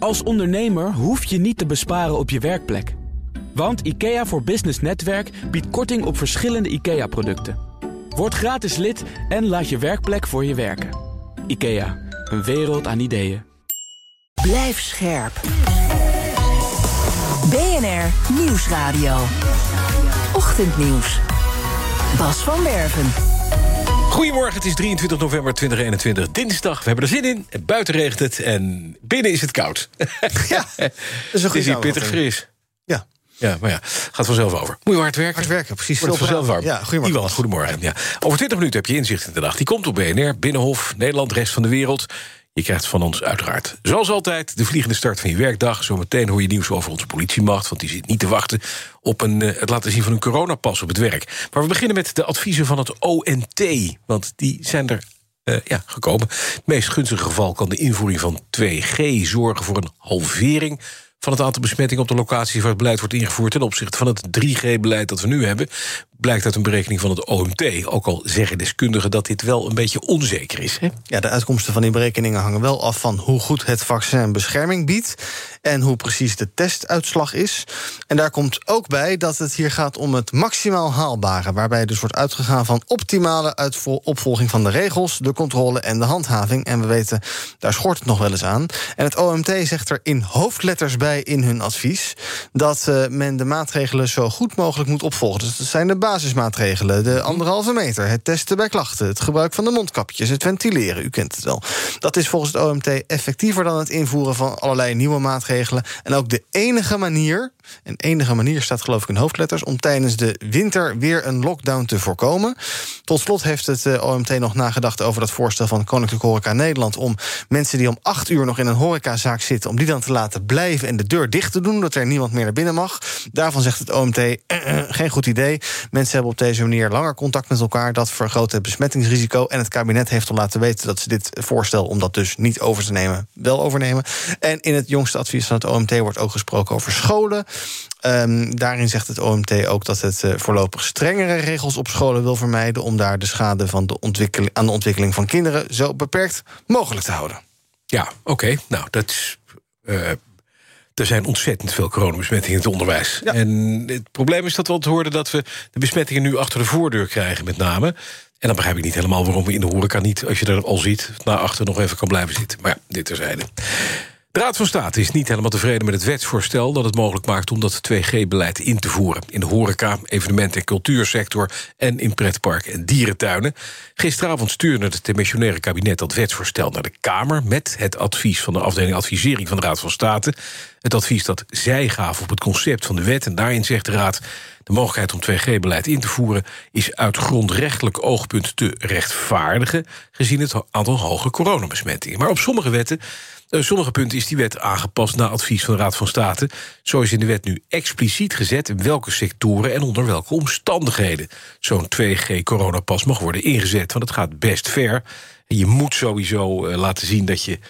Als ondernemer hoef je niet te besparen op je werkplek. Want IKEA voor Business Netwerk biedt korting op verschillende IKEA-producten. Word gratis lid en laat je werkplek voor je werken. IKEA, een wereld aan ideeën. Blijf scherp. BNR Nieuwsradio. Ochtendnieuws. Bas van Werven. Goedemorgen, het is 23 november 2021, dinsdag. We hebben er zin in. Buiten regent het en binnen is het koud. Ja, dat is het is hier pittig fris. Ja. Ja, maar ja, gaat vanzelf over. Moet je hard werken? Hard werken, precies. Wordt het vanzelf warm. Ja, goedemorgen. Iwan, goedemorgen. Ja. Over 20 minuten heb je inzicht in de dag. Die komt op BNR, Binnenhof, Nederland, rest van de wereld. Je krijgt van ons uiteraard, zoals altijd, de vliegende start van je werkdag. Zometeen hoor je nieuws over onze politiemacht, want die zit niet te wachten op het laten zien van een coronapas op het werk. Maar we beginnen met de adviezen van het OMT, want die zijn er gekomen. Het meest gunstige geval kan de invoering van 2G zorgen voor een halvering van het aantal besmettingen op de locaties waar het beleid wordt ingevoerd ten opzichte van het 3G-beleid dat we nu hebben, blijkt uit een berekening van het OMT. Ook al zeggen deskundigen dat dit wel een beetje onzeker is. Hè? Ja, de uitkomsten van die berekeningen hangen wel af van hoe goed het vaccin bescherming biedt en hoe precies de testuitslag is. En daar komt ook bij dat het hier gaat om het maximaal haalbare, waarbij dus wordt uitgegaan van optimale opvolging van de regels, de controle en de handhaving. En we weten, daar schort het nog wel eens aan. En het OMT zegt er in hoofdletters bij in hun advies dat men de maatregelen zo goed mogelijk moet opvolgen. Dus dat zijn de basismaatregelen, de 1,5 meter, het testen bij klachten, het gebruik van de mondkapjes, het ventileren, u kent het wel. Dat is volgens het OMT effectiever dan het invoeren van allerlei nieuwe maatregelen. En ook de enige manier staat geloof ik in hoofdletters, om tijdens de winter weer een lockdown te voorkomen. Tot slot heeft het OMT nog nagedacht over dat voorstel van Koninklijke Horeca Nederland om mensen die om 8 uur nog in een horecazaak zitten, om die dan te laten blijven en de deur dicht te doen, dat er niemand meer naar binnen mag. Daarvan zegt het OMT, geen goed idee. Mensen hebben op deze manier langer contact met elkaar. Dat vergroot het besmettingsrisico. En het kabinet heeft al laten weten dat ze dit voorstel, om dat dus niet over te nemen, wel overnemen. En in het jongste advies van het OMT wordt ook gesproken over scholen. Daarin zegt het OMT ook dat het voorlopig strengere regels op scholen wil vermijden, om daar de schade van aan de ontwikkeling van kinderen zo beperkt mogelijk te houden. Ja, oké. Nou, dat is er zijn ontzettend veel coronabesmettingen in het onderwijs. Ja. En het probleem is dat we al hoorden dat we de besmettingen nu achter de voordeur krijgen, met name. En dan begrijp ik niet helemaal waarom we in de horeca niet, als je er al ziet, naar achter nog even kan blijven zitten. Maar ja, dit terzijde. De Raad van State is niet helemaal tevreden met het wetsvoorstel dat het mogelijk maakt om dat 2G-beleid in te voeren. In de horeca, evenementen- en cultuursector en in pretparken en dierentuinen. Gisteravond stuurde het demissionaire kabinet dat wetsvoorstel naar de Kamer met het advies van de afdeling advisering van de Raad van State. Het advies dat zij gaven op het concept van de wet. En daarin zegt de Raad, de mogelijkheid om 2G-beleid in te voeren is uit grondrechtelijk oogpunt te rechtvaardigen gezien het aantal hoge coronabesmettingen. Maar op sommige punten is die wet aangepast na advies van de Raad van State. Zo is in de wet nu expliciet gezet in welke sectoren en onder welke omstandigheden zo'n 2G-coronapas mag worden ingezet. Want het gaat best ver. En je moet sowieso laten zien dat je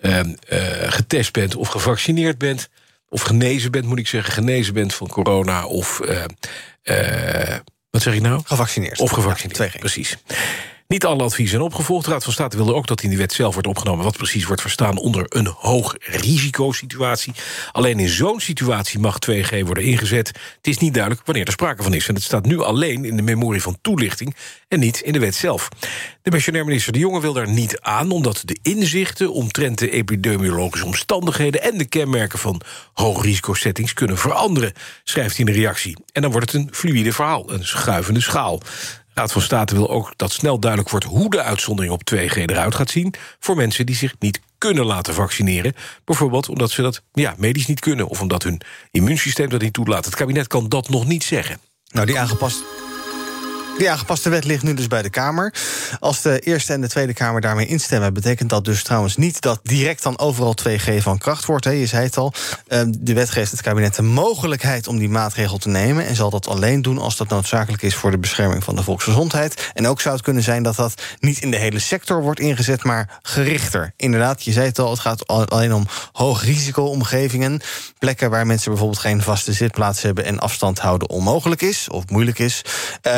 getest bent of gevaccineerd bent. Of genezen bent, moet ik zeggen. Genezen bent van corona of wat zeg ik nou? Gevaccineerd. Of gevaccineerd, ja, 2G. Precies. Niet alle adviezen zijn opgevolgd. De Raad van State wilde ook dat in de wet zelf wordt opgenomen wat precies wordt verstaan onder een hoog risicosituatie. Alleen in zo'n situatie mag 2G worden ingezet. Het is niet duidelijk wanneer er sprake van is. En het staat nu alleen in de memorie van toelichting en niet in de wet zelf. De missionair minister De Jonge wil daar niet aan, omdat de inzichten omtrent de epidemiologische omstandigheden en de kenmerken van hoogrisicosettings kunnen veranderen, schrijft hij in de reactie. En dan wordt het een fluïde verhaal, een schuivende schaal. De Raad van State wil ook dat snel duidelijk wordt hoe de uitzondering op 2G eruit gaat zien voor mensen die zich niet kunnen laten vaccineren. Bijvoorbeeld omdat ze dat medisch niet kunnen of omdat hun immuunsysteem dat niet toelaat. Het kabinet kan dat nog niet zeggen. Nou, die aangepaste wet ligt nu dus bij de Kamer. Als de Eerste en de Tweede Kamer daarmee instemmen, betekent dat dus trouwens niet dat direct dan overal 2G van kracht wordt. Je zei het al, de wet geeft het kabinet de mogelijkheid om die maatregel te nemen en zal dat alleen doen als dat noodzakelijk is voor de bescherming van de volksgezondheid. En ook zou het kunnen zijn dat dat niet in de hele sector wordt ingezet, maar gerichter. Inderdaad, je zei het al, het gaat alleen om hoogrisico-omgevingen. Plekken waar mensen bijvoorbeeld geen vaste zitplaats hebben en afstand houden onmogelijk is of moeilijk is.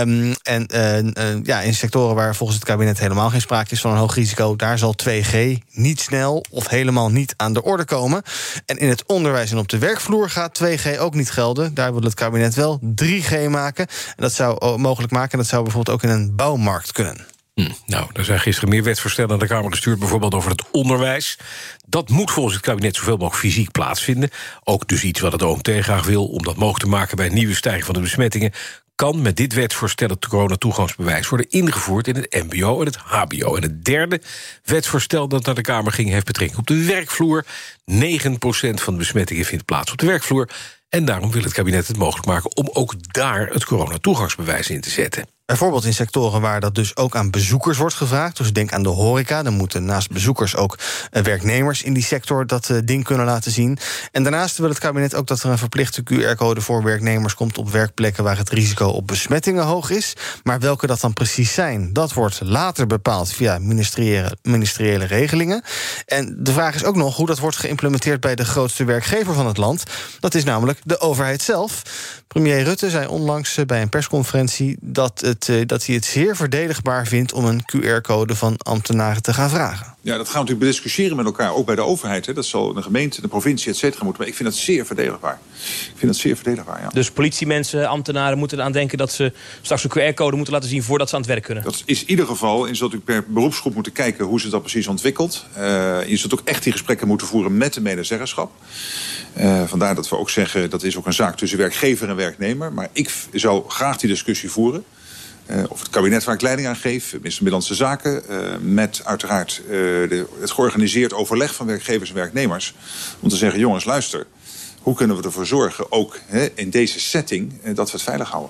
En in sectoren waar volgens het kabinet helemaal geen sprake is van een hoog risico, daar zal 2G niet snel of helemaal niet aan de orde komen. En in het onderwijs en op de werkvloer gaat 2G ook niet gelden. Daar wil het kabinet wel 3G maken. En dat zou mogelijk maken. En dat zou bijvoorbeeld ook in een bouwmarkt kunnen. Nou, er zijn gisteren meer wetsvoorstellen naar de Kamer gestuurd, bijvoorbeeld over het onderwijs. Dat moet volgens het kabinet zoveel mogelijk fysiek plaatsvinden. Ook dus iets wat het OMT graag wil, om dat mogelijk te maken bij een nieuwe stijging van de besmettingen. Kan met dit wetsvoorstel het coronatoegangsbewijs worden ingevoerd in het mbo en het hbo. En het derde wetsvoorstel dat naar de Kamer ging heeft betrekking op de werkvloer. 9% van de besmettingen vindt plaats op de werkvloer. En daarom wil het kabinet het mogelijk maken om ook daar het coronatoegangsbewijs in te zetten. Bijvoorbeeld in sectoren waar dat dus ook aan bezoekers wordt gevraagd. Dus denk aan de horeca. Dan moeten naast bezoekers ook werknemers in die sector dat ding kunnen laten zien. En daarnaast wil het kabinet ook dat er een verplichte QR-code voor werknemers komt op werkplekken waar het risico op besmettingen hoog is. Maar welke dat dan precies zijn, dat wordt later bepaald via ministeriële regelingen. En de vraag is ook nog hoe dat wordt geïmplementeerd bij de grootste werkgever van het land. Dat is namelijk de overheid zelf. Premier Rutte zei onlangs bij een persconferentie dat hij het zeer verdedigbaar vindt om een QR-code van ambtenaren te gaan vragen. Ja, dat gaan we natuurlijk bediscussiëren met elkaar, ook bij de overheid. Hè. Dat zal de gemeente, de provincie, et cetera moeten. Maar ik vind dat zeer verdedigbaar. Ja. Dus politiemensen, ambtenaren moeten eraan denken dat ze straks een QR-code moeten laten zien voordat ze aan het werk kunnen? Dat is in ieder geval, en zult u per beroepsgroep moeten kijken hoe ze dat precies ontwikkelt. Je zult ook echt die gesprekken moeten voeren met de medezeggenschap. Vandaar dat we ook zeggen, dat is ook een zaak tussen werkgever en werknemer. Maar ik zou graag die discussie voeren. Of het kabinet waar ik leiding aan geef, minister Binnenlandse Zaken, met uiteraard het georganiseerd overleg van werkgevers en werknemers, om te zeggen, jongens, luister, hoe kunnen we ervoor zorgen, ook in deze setting, dat we het veilig houden?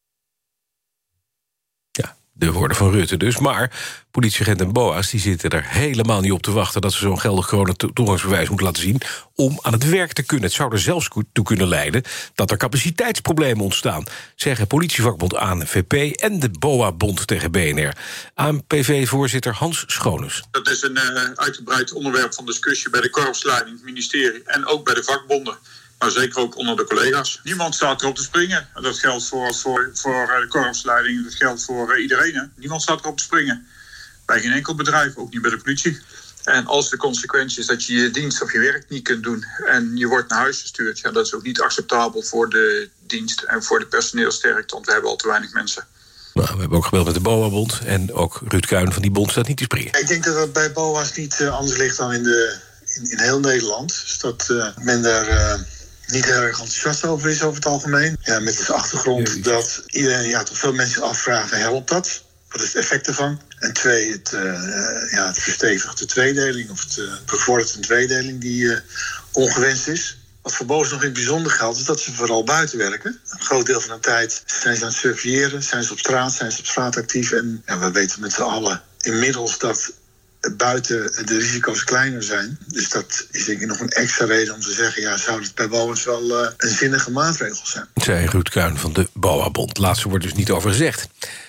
Ja, de woorden van Rutte dus. Maar politieagenten en BOA's die zitten er helemaal niet op te wachten dat ze zo'n geldig coronatoegangsbewijs moeten laten zien om aan het werk te kunnen. Het zou er zelfs toe kunnen leiden dat er capaciteitsproblemen ontstaan, zeggen politievakbond ANVP en de BOA-bond tegen BNR. ANPV-voorzitter Hans Schoones. Dat is een uitgebreid onderwerp van discussie bij de korpsleiding, het ministerie en ook bij de vakbonden. Maar zeker ook onder de collega's. Niemand staat erop te springen. Dat geldt voor de korpsleiding, dat geldt voor iedereen. Hè. Niemand staat erop te springen. Bij geen enkel bedrijf, ook niet bij de politie. En als de consequentie is dat je je dienst of je werk niet kunt doen en je wordt naar huis gestuurd, ja, dat is ook niet acceptabel voor de dienst en voor de personeelsterkte, want we hebben al te weinig mensen. Nou, we hebben ook gebeld met de BOA-bond en ook Ruud Kuin van die bond staat niet te springen. Ik denk dat het bij BOA's niet anders ligt dan in heel Nederland. Dus dat men daar niet heel erg enthousiast over is over het algemeen. Ja, met de achtergrond dat iedereen, toch veel mensen afvragen, helpt dat? Wat is het effect ervan? En 2, het verstevigt de tweedeling, of het bevordert een tweedeling die ongewenst is. Wat voor BOA's nog in het bijzonder geldt, is dat ze vooral buiten werken. Een groot deel van de tijd zijn ze aan het surveilleren, zijn ze op straat actief. En we weten met z'n allen inmiddels dat buiten de risico's kleiner zijn. Dus dat is denk ik nog een extra reden om te zeggen, zou het bij BOA's wel een zinnige maatregel zijn. Zei Ruud Kuin van de BOA-bond. Laatste wordt dus niet over gezegd.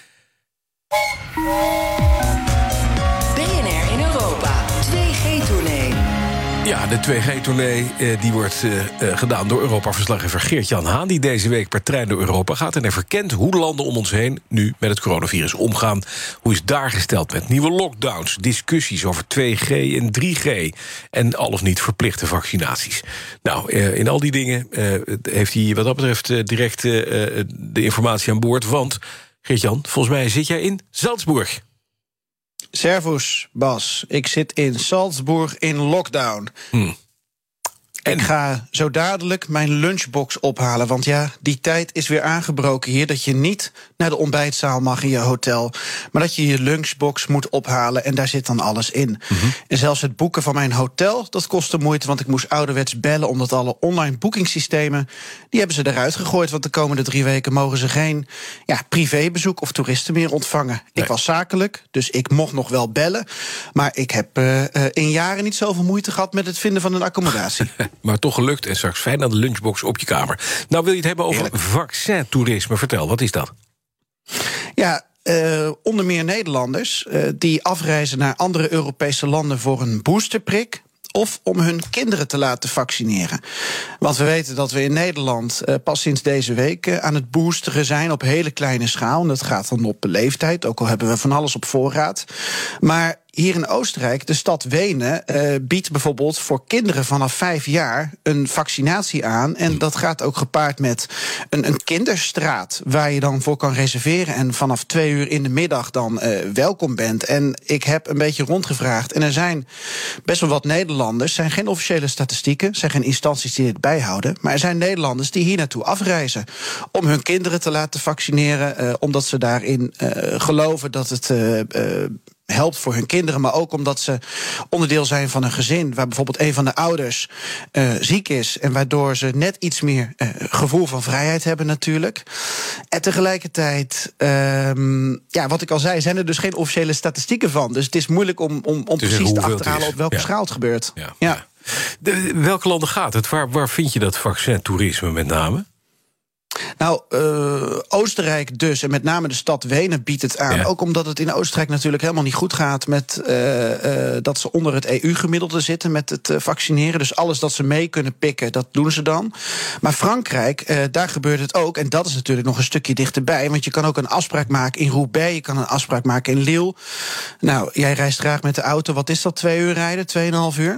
BNR in Europa, 2G-tournee. Ja, de 2G-tournee die wordt gedaan door Europa-verslaggever Geert-Jan Haan, die deze week per trein door Europa gaat. En hij verkent hoe landen om ons heen nu met het coronavirus omgaan. Hoe is daar gesteld met nieuwe lockdowns, discussies over 2G en 3G en al of niet verplichte vaccinaties. Nou, in al die dingen heeft hij wat dat betreft direct de informatie aan boord. Want, Geert-Jan, volgens mij zit jij in Salzburg. Servus, Bas. Ik zit in Salzburg in lockdown. Ik ga zo dadelijk mijn lunchbox ophalen. Want ja, die tijd is weer aangebroken hier, dat je niet naar de ontbijtzaal mag in je hotel, maar dat je je lunchbox moet ophalen en daar zit dan alles in. En zelfs het boeken van mijn hotel, dat kostte moeite, want ik moest ouderwets bellen, omdat alle online boekingssystemen, die hebben ze eruit gegooid, want de komende 3 weken mogen ze geen privébezoek of toeristen meer ontvangen. Nee. Ik was zakelijk, dus ik mocht nog wel bellen, maar ik heb in jaren niet zoveel moeite gehad met het vinden van een accommodatie. Maar toch gelukt en straks fijn aan de lunchbox op je kamer. Nou, wil je het hebben over vaccin-toerisme? Vertel, wat is dat? Ja, onder meer Nederlanders die afreizen naar andere Europese landen voor een boosterprik, of om hun kinderen te laten vaccineren. Want we weten dat we in Nederland pas sinds deze week aan het boosteren zijn op hele kleine schaal. En dat gaat dan op leeftijd, ook al hebben we van alles op voorraad. Maar hier in Oostenrijk, de stad Wenen, biedt bijvoorbeeld voor kinderen vanaf 5 jaar een vaccinatie aan. En dat gaat ook gepaard met een kinderstraat waar je dan voor kan reserveren en vanaf 2 uur in de middag dan welkom bent. En ik heb een beetje rondgevraagd en er zijn best wel wat Nederlanders, zijn geen officiële statistieken, zijn geen instanties die dit bijhouden, maar er zijn Nederlanders die hier naartoe afreizen om hun kinderen te laten vaccineren, omdat ze daarin geloven dat het helpt voor hun kinderen, maar ook omdat ze onderdeel zijn van een gezin waar bijvoorbeeld een van de ouders ziek is en waardoor ze net iets meer gevoel van vrijheid hebben natuurlijk. En tegelijkertijd, wat ik al zei, zijn er dus geen officiële statistieken van. Dus het is moeilijk om precies te achterhalen op welke schaal het gebeurt. Ja. Welke landen gaat het? Waar vind je dat vaccin-toerisme met name? Nou, Oostenrijk dus, en met name de stad Wenen biedt het aan. Ja. Ook omdat het in Oostenrijk natuurlijk helemaal niet goed gaat met dat ze onder het EU-gemiddelde zitten met het vaccineren. Dus alles dat ze mee kunnen pikken, dat doen ze dan. Maar Frankrijk, daar gebeurt het ook. En dat is natuurlijk nog een stukje dichterbij. Want je kan ook een afspraak maken in Roubaix, je kan een afspraak maken in Lille. Nou, jij reist graag met de auto. Wat is dat, 2 uur rijden, 2,5 uur?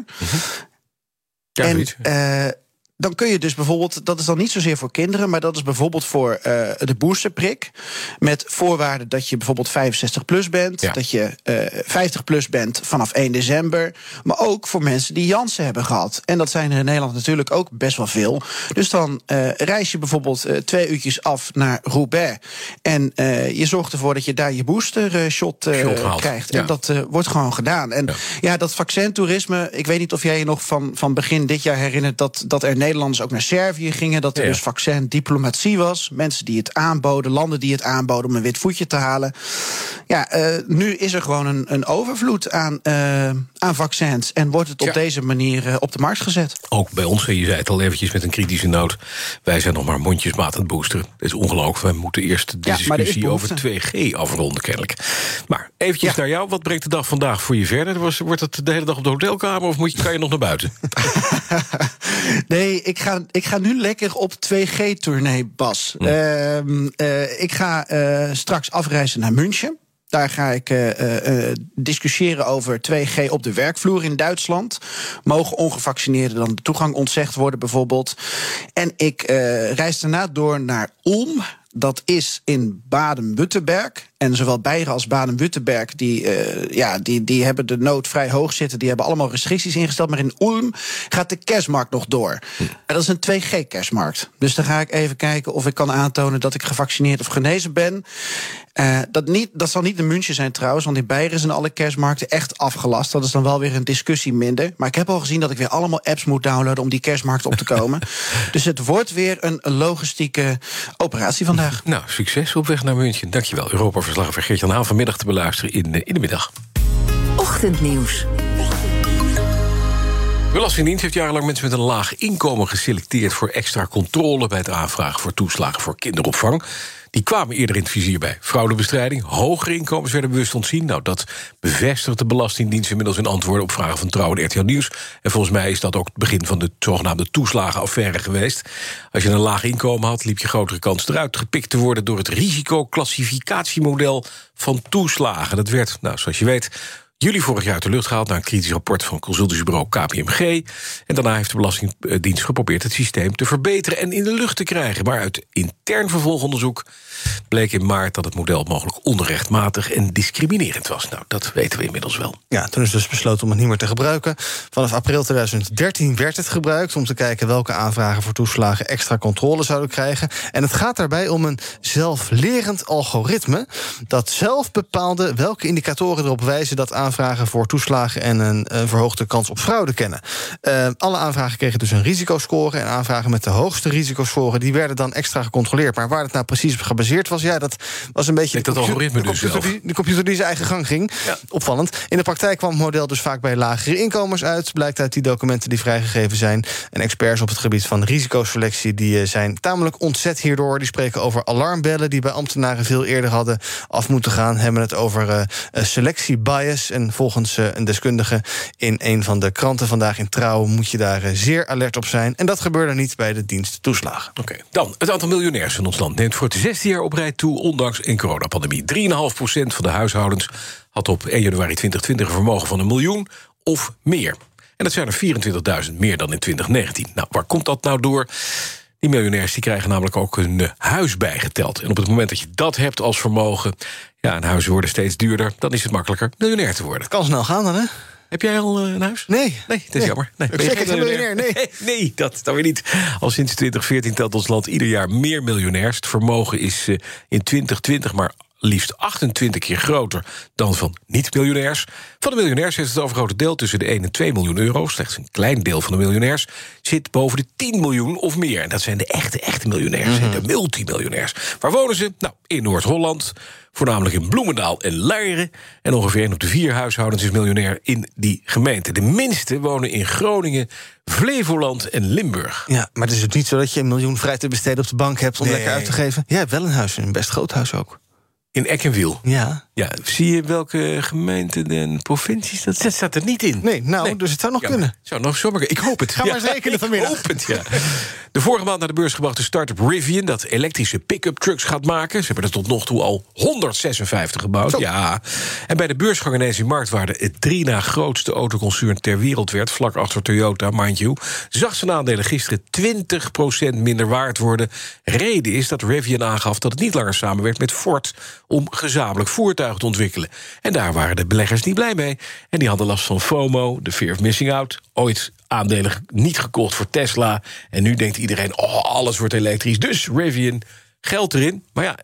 Ja, en dan kun je dus bijvoorbeeld, dat is dan niet zozeer voor kinderen, maar dat is bijvoorbeeld voor de boosterprik. Met voorwaarden dat je bijvoorbeeld 65 plus bent, dat je 50 plus bent vanaf 1 december. Maar ook voor mensen die Janssen hebben gehad. En dat zijn er in Nederland natuurlijk ook best wel veel. Dus dan reis je bijvoorbeeld 2 uurtjes af naar Roubaix. En je zorgt ervoor dat je daar je boostershot krijgt. Ja. En dat wordt gewoon gedaan. En dat vaccintoerisme, ik weet niet of jij je nog van begin dit jaar herinnert dat er Nederlanders ook naar Servië gingen, dat er dus vaccindiplomatie was. Mensen die het aanboden, landen die het aanboden om een wit voetje te halen. Ja, nu is er gewoon een overvloed aan vaccins en wordt het op deze manier op de markt gezet. Ook bij ons, je zei het al eventjes met een kritische noot, wij zijn nog maar mondjesmaat aan het boosteren. Dat is ongelooflijk, wij moeten eerst de discussie over 2G afronden kennelijk. Maar eventjes naar jou, wat brengt de dag vandaag voor je verder? Wordt het de hele dag op de hotelkamer of kan je nog naar buiten? Nee, ik ga nu lekker op 2G-tournee, Bas. Ik ga straks afreizen naar München. Daar ga ik discussiëren over 2G op de werkvloer in Duitsland. Mogen ongevaccineerden dan de toegang ontzegd worden bijvoorbeeld? En ik reis daarna door naar Ulm. Dat is in Baden-Württemberg. En zowel Beieren als Baden-Württemberg die hebben de nood vrij hoog zitten. Die hebben allemaal restricties ingesteld. Maar in Ulm gaat de kerstmarkt nog door. En dat is een 2G-kerstmarkt. Dus dan ga ik even kijken of ik kan aantonen dat ik gevaccineerd of genezen ben. Dat zal niet in München zijn trouwens, want in Beieren zijn alle kerstmarkten echt afgelast. Dat is dan wel weer een discussie minder. Maar ik heb al gezien dat ik weer allemaal apps moet downloaden om die kerstmarkt op te komen. Dus het wordt weer een logistieke operatie vandaag. Nou, succes op weg naar München. Dankjewel, Europa-verslaggever Geert-Jan Haan vanmiddag te beluisteren in de middag. Ochtendnieuws. De Belastingdienst heeft jarenlang mensen met een laag inkomen geselecteerd voor extra controle bij het aanvragen voor toeslagen voor kinderopvang. Die kwamen eerder in het vizier bij fraudebestrijding. Hogere inkomens werden bewust ontzien. Nou, dat bevestigt de Belastingdienst inmiddels in antwoorden op vragen van Trouw en RTL Nieuws. En volgens mij is dat ook het begin van de zogenaamde toeslagenaffaire geweest. Als je een laag inkomen had, liep je grotere kans eruit gepikt te worden door het risicoclassificatiemodel van toeslagen. Dat werd, zoals je weet, juli vorig jaar uit de lucht gehaald na een kritisch rapport van consultancybureau KPMG. En daarna heeft de Belastingdienst geprobeerd het systeem te verbeteren en in de lucht te krijgen. Maar uit intern vervolgonderzoek bleek in maart dat het model mogelijk onrechtmatig en discriminerend was. Nou, dat weten we inmiddels wel. Ja, toen is dus besloten om het niet meer te gebruiken. Vanaf april 2013 werd het gebruikt om te kijken welke aanvragen voor toeslagen extra controle zouden krijgen. En het gaat daarbij om een zelflerend algoritme dat zelf bepaalde welke indicatoren erop wijzen dat aanvragen voor toeslagen en een verhoogde kans op fraude kennen. Alle aanvragen kregen dus een risicoscore en aanvragen met de hoogste risicoscore die werden dan extra gecontroleerd. Maar waar het nou precies op gebaseerd was, dat was een beetje de computer die zijn eigen gang ging. Ja. Opvallend. In de praktijk kwam het model dus vaak bij lagere inkomens uit, blijkt uit die documenten die vrijgegeven zijn. En experts op het gebied van risicoselectie die zijn tamelijk ontzet hierdoor. Die spreken over alarmbellen die bij ambtenaren veel eerder hadden af moeten gaan. Hebben het over selectiebias. En volgens een deskundige in een van de kranten vandaag in Trouw moet je daar zeer alert op zijn. En dat gebeurde niet bij de dienst toeslagen. Oké. Dan, het aantal miljonairs in ons land neemt voor het 6e jaar op rij toe, ondanks een coronapandemie. 3,5% van de huishoudens had op 1 januari 2020 een vermogen van $1 miljoen of meer. En dat zijn er 24.000 meer dan in 2019. Nou, waar komt dat nou door? Die miljonairs die krijgen namelijk ook hun huis bijgeteld. En op het moment dat je dat hebt als vermogen, ja, en huizen worden steeds duurder, dan is het makkelijker miljonair te worden. Het kan snel gaan dan, hè? Heb jij al een huis? Nee. Nee, dat is jammer. Nee, ben je geen miljonair? Nee, dat dan weer niet. Al sinds 2014 telt ons land ieder jaar meer miljonairs. Het vermogen is in 2020 maar liefst 28 keer groter dan van niet-miljonairs. Van de miljonairs heeft het overgrote deel tussen de 1 en 2 miljoen euro. Slechts een klein deel van de miljonairs zit boven de 10 miljoen of meer. En dat zijn de echte miljonairs, de multimiljonairs. Waar wonen ze? Nou, in Noord-Holland, voornamelijk in Bloemendaal en Laren. En ongeveer 1 op de 4 huishoudens is miljonair in die gemeente. De minste wonen in Groningen, Flevoland en Limburg. Ja, maar het is ook niet zo dat je $1 miljoen vrij te besteden op de bank hebt om lekker uit te geven. Jij hebt wel een huis, een best groot huis ook. In Eck en Wiel. Ja. Ja, zie je welke gemeenten en provincies? Dat staat er niet in. Nee, dus het zou nog kunnen. Zou nog zomaar. Ik hoop het. Ga maar eens rekenen vanmiddag. Ik hoop het, ja. De vorige maand naar de beurs gebrachte start-up Rivian, dat elektrische pick-up trucks gaat maken. Ze hebben er tot nog toe al 156 gebouwd. Zo. Ja. En bij de beursgang ineens in marktwaarde het 3 na grootste autoconcern ter wereld werd, vlak achter Toyota, mind you, zag zijn aandelen gisteren 20% minder waard worden. Reden is dat Rivian aangaf dat het niet langer samenwerkt met Ford om gezamenlijk voertuigen te ontwikkelen. En daar waren de beleggers niet blij mee. En die hadden last van FOMO, de fear of missing out. Ooit aandelen niet gekocht voor Tesla. En nu denkt iedereen, alles wordt elektrisch. Dus Rivian, geld erin. Maar ja,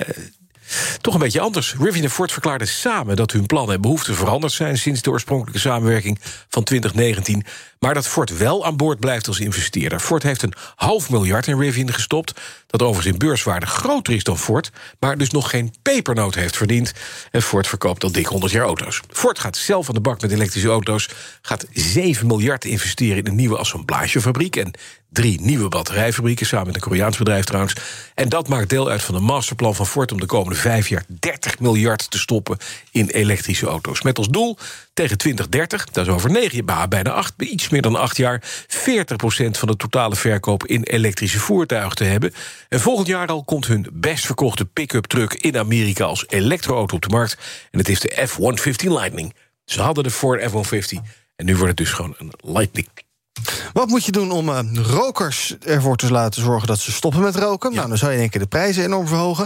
toch een beetje anders. Rivian en Ford verklaarden samen dat hun plannen en behoeften veranderd zijn sinds de oorspronkelijke samenwerking van 2019. Maar dat Ford wel aan boord blijft als investeerder. Ford heeft $500 miljoen in Rivian gestopt, dat overigens in beurswaarde groter is dan Ford, maar dus nog geen pepernoot heeft verdiend. En Ford verkoopt al dik 100 jaar auto's. Ford gaat zelf aan de bak met elektrische auto's, gaat $7 miljard investeren in een nieuwe assemblagefabriek en 3 nieuwe batterijfabrieken, samen met een Koreaans bedrijf trouwens. En dat maakt deel uit van de masterplan van Ford om de komende 5 jaar $30 miljard te stoppen in elektrische auto's. Met als doel tegen 2030, dat is over 9 jaar, bijna iets meer dan 8 jaar, 40% van de totale verkoop in elektrische voertuigen te hebben. En volgend jaar al komt hun best verkochte pick-up truck in Amerika als elektroauto op de markt. En het is de F-150 Lightning. Ze hadden de Ford F-150 en nu wordt het dus gewoon een Lightning. Wat moet je doen om rokers ervoor te laten zorgen dat ze stoppen met roken? Ja. Nou, dan zou je in één keer de prijzen enorm verhogen.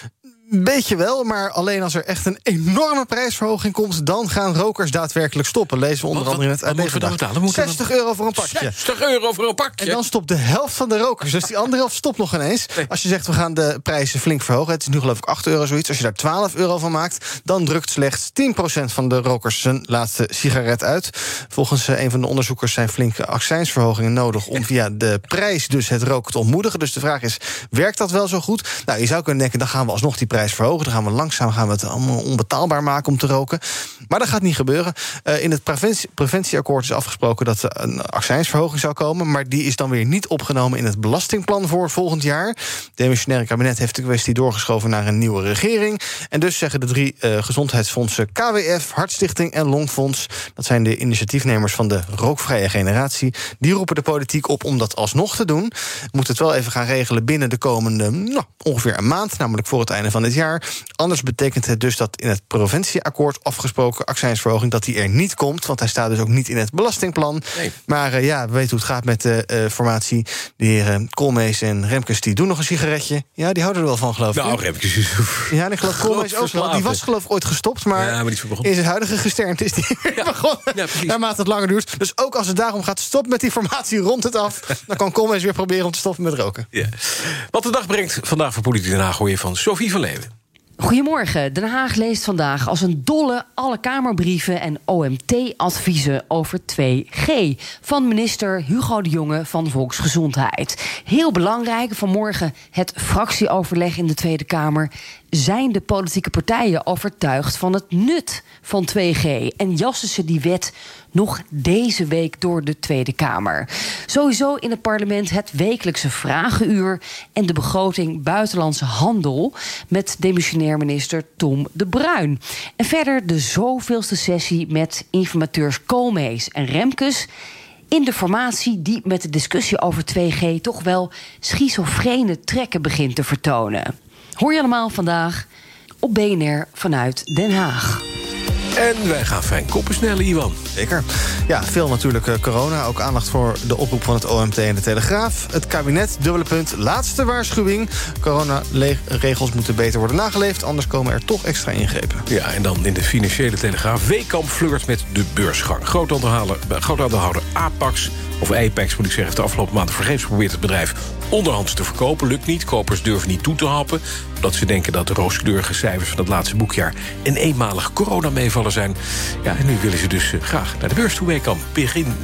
Beetje wel, maar alleen als er echt een enorme prijsverhoging komt, dan gaan rokers daadwerkelijk stoppen. Lezen we onder andere in het AD. €60 voor een pakje. €60 voor een pakje. En dan stopt de helft van de rokers. Dus die andere helft stopt nog ineens. Nee. Als je zegt, we gaan de prijzen flink verhogen. Het is nu geloof ik €8 zoiets. Als je daar €12 van maakt, dan drukt slechts 10% van de rokers zijn laatste sigaret uit. Volgens een van de onderzoekers zijn flinke accijnsverhogingen nodig om via de prijs dus het roken te ontmoedigen. Dus de vraag is, werkt dat wel zo goed? Nou, je zou kunnen denken, dan gaan we alsnog die prijs verhogen. Dan gaan we langzaam het allemaal onbetaalbaar maken om te roken. Maar dat gaat niet gebeuren. In het preventieakkoord is afgesproken dat er een accijnsverhoging zou komen, maar die is dan weer niet opgenomen in het belastingplan voor volgend jaar. Het demissionaire kabinet heeft de kwestie doorgeschoven naar een nieuwe regering. En dus zeggen de 3 gezondheidsfondsen KWF, Hartstichting en Longfonds, dat zijn de initiatiefnemers van de rookvrije generatie, die roepen de politiek op om dat alsnog te doen. Moet het wel even gaan regelen binnen de komende ongeveer een maand, namelijk voor het einde van dit jaar. Anders betekent het dus dat in het preventieakkoord afgesproken accijnsverhoging dat die er niet komt, want hij staat dus ook niet in het belastingplan. Nee. Maar we weten hoe het gaat met de formatie. De heren Koolmees en Remkes, die doen nog een sigaretje. Ja, die houden er wel van, geloof ik. Nou, Remkes is... Ja, en ik geloof Koolmees ook wel. Die was geloof ik ooit gestopt, maar in zijn huidige gesternte is die weer begonnen. Ja, naarmate het langer duurt. Dus ook als het daarom gaat stoppen met die formatie, rond het af, dan kan Koolmees weer proberen om te stoppen met roken. Ja. Wat de dag brengt vandaag voor Politiek Den Haag hoor je van Sophie van Leeuwen. Goedemorgen. Den Haag leest vandaag als een dolle alle Kamerbrieven en OMT-adviezen over 2G... van minister Hugo de Jonge van Volksgezondheid. Heel belangrijk, vanmorgen het fractieoverleg in de Tweede Kamer. Zijn de politieke partijen overtuigd van het nut van 2G? En jassen ze die wet nog deze week door de Tweede Kamer. Sowieso in het parlement het wekelijkse vragenuur en de begroting buitenlandse handel met demissionair minister Tom de Bruin. En verder de zoveelste sessie met informateurs Koolmees en Remkes in de formatie die met de discussie over 2G toch wel schizofrene trekken begint te vertonen. Hoor je allemaal vandaag op BNR vanuit Den Haag. En wij gaan fijn koppen snellen, Iwan. Zeker. Ja, veel natuurlijk corona. Ook aandacht voor de oproep van het OMT en de Telegraaf. Het kabinet, dubbele punt, laatste waarschuwing. Coronaregels moeten beter worden nageleefd, anders komen er toch extra ingrepen. Ja, en dan in de financiële Telegraaf. Weekamp flirt met de beursgang. Grootaandeelhouder Apax, of Apex moet ik zeggen, heeft de afgelopen maanden vergeefs geprobeerd het bedrijf onderhands te verkopen. Lukt niet. Kopers durven niet toe te happen, omdat ze denken dat de rooskleurige cijfers van het laatste boekjaar een eenmalig coronameevaller zijn. Ja, en nu willen ze dus graag naar de beurs toe. Weekamp begin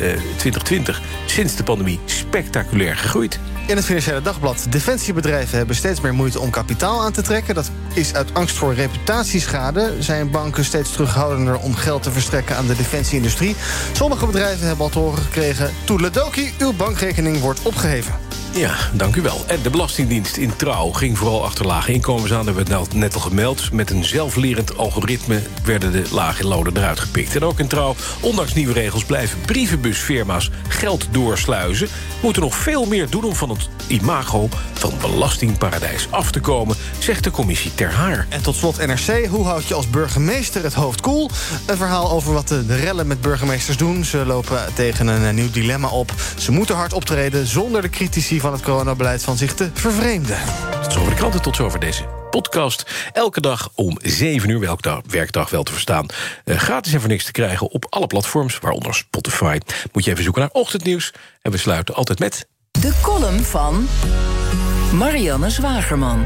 2020, sinds de pandemie, spectaculair gegroeid. In het Financiële Dagblad. Defensiebedrijven hebben steeds meer moeite om kapitaal aan te trekken. Dat is uit angst voor reputatieschade. Zijn banken steeds terughoudender om geld te verstrekken aan de defensieindustrie. Sommige bedrijven hebben al te horen gekregen: toedeledokie, uw bankrekening wordt opgeheven. Ja, dank u wel. En de Belastingdienst in Trouw ging vooral achter lage inkomens aan. Dat hebben we net al gemeld. Met een zelflerend algoritme werden de lage lonen eruit gepikt. En ook in Trouw, ondanks nieuwe regels, blijven brievenbusfirma's geld doorsluizen. Moeten nog veel meer doen om van het imago van belastingparadijs af te komen, zegt de commissie Ter Haar. En tot slot NRC. Hoe houd je als burgemeester het hoofd koel? Een verhaal over wat de rellen met burgemeesters doen. Ze lopen tegen een nieuw dilemma op. Ze moeten hard optreden zonder de critici van het coronabeleid van zich te vervreemden. Tot zover de kranten, tot zover deze podcast. Elke dag om 7 uur, welke werkdag wel te verstaan. Gratis en voor niks te krijgen op alle platforms, waaronder Spotify. Moet je even zoeken naar Ochtendnieuws. En we sluiten altijd met de column van Marianne Zwagerman.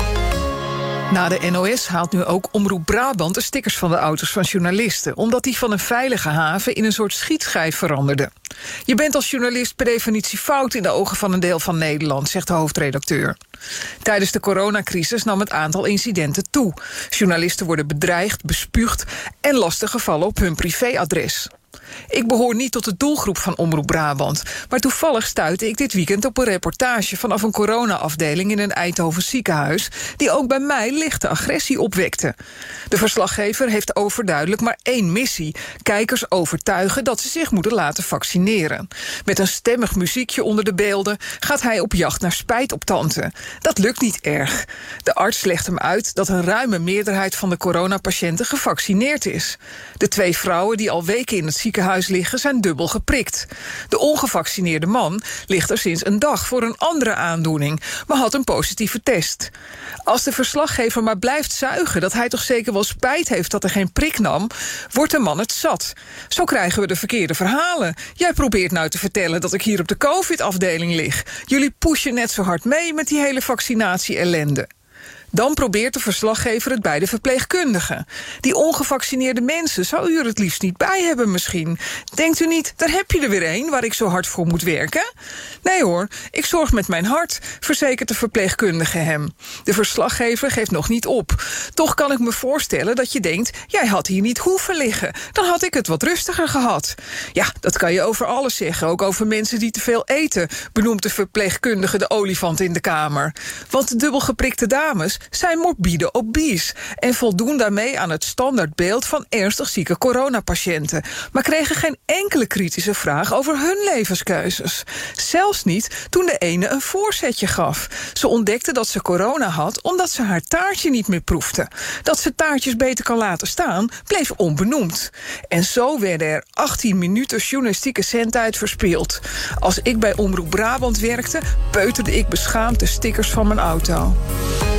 Na de NOS haalt nu ook Omroep Brabant de stickers van de auto's van journalisten, omdat die van een veilige haven in een soort schietschijf veranderden. Je bent als journalist per definitie fout in de ogen van een deel van Nederland, zegt de hoofdredacteur. Tijdens de coronacrisis nam het aantal incidenten toe. Journalisten worden bedreigd, bespuugd en lastiggevallen op hun privéadres. Ik behoor niet tot de doelgroep van Omroep Brabant, maar toevallig stuitte ik dit weekend op een reportage vanaf een corona-afdeling in een Eindhoven ziekenhuis, die ook bij mij lichte agressie opwekte. De verslaggever heeft overduidelijk maar één missie: kijkers overtuigen dat ze zich moeten laten vaccineren. Met een stemmig muziekje onder de beelden gaat hij op jacht naar spijt op tante. Dat lukt niet erg. De arts legt hem uit dat een ruime meerderheid van de coronapatiënten gevaccineerd is. De 2 vrouwen die al weken in het ziekenhuis liggen zijn dubbel geprikt. De ongevaccineerde man ligt er sinds een dag voor een andere aandoening, maar had een positieve test. Als de verslaggever maar blijft zuigen dat hij toch zeker wel spijt heeft dat er geen prik nam, wordt de man het zat. Zo krijgen we de verkeerde verhalen. Jij probeert nou te vertellen dat ik hier op de COVID-afdeling lig. Jullie pushen net zo hard mee met die hele vaccinatie-ellende. Dan probeert de verslaggever het bij de verpleegkundigen. Die ongevaccineerde mensen zou u er het liefst niet bij hebben misschien. Denkt u niet, daar heb je er weer een waar ik zo hard voor moet werken? Nee hoor, ik zorg met mijn hart, verzekert de verpleegkundige hem. De verslaggever geeft nog niet op. Toch kan ik me voorstellen dat je denkt, jij had hier niet hoeven liggen. Dan had ik het wat rustiger gehad. Ja, dat kan je over alles zeggen, ook over mensen die te veel eten, benoemt de verpleegkundige de olifant in de kamer. Want de dubbelgeprikte dames zijn morbide obese en voldoen daarmee aan het standaardbeeld van ernstig zieke coronapatiënten, maar kregen geen enkele kritische vraag over hun levenskeuzes. Zelfs niet toen de ene een voorzetje gaf. Ze ontdekte dat ze corona had omdat ze haar taartje niet meer proefde. Dat ze taartjes beter kan laten staan, bleef onbenoemd. En zo werden er 18 minuten journalistieke zendtijd verspild. Als ik bij Omroep Brabant werkte, peuterde ik beschaamd de stickers van mijn auto.